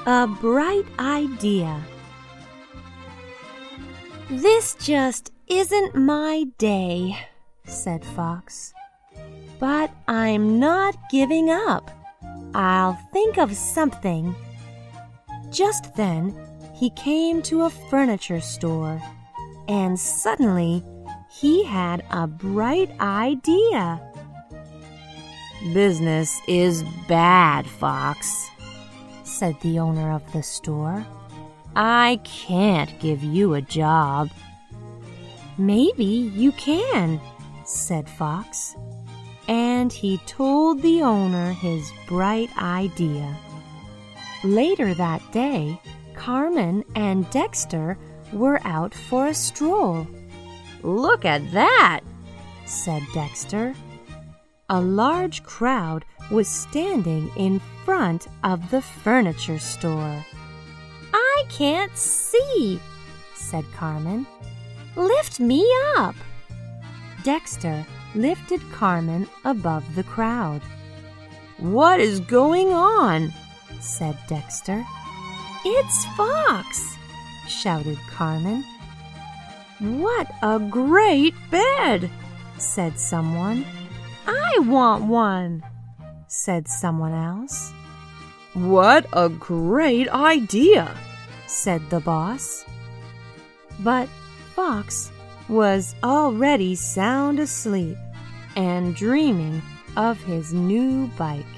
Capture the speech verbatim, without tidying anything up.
A bright idea. "This just isn't my day," said Fox. "But I'm not giving up. I'll think of something." Just then, he came to a furniture store, and suddenly he had a bright idea. "Business is bad, Fox," said the owner of the store. "I can't give you a job." "Maybe you can," said Fox, and he told the owner his bright idea. Later that day, Carmen and Dexter were out for a stroll. "Look at that," said Dexter. A large crowd was standing in front of the furniture store. "I can't see," said Carmen. "Lift me up." Dexter lifted Carmen above the crowd. "What is going on?" said Dexter. "It's Fox," shouted Carmen. "What a great bed," said someone. "I want one," said someone else. "What a great idea," said the boss. But Fox was already sound asleep and dreaming of his new bike.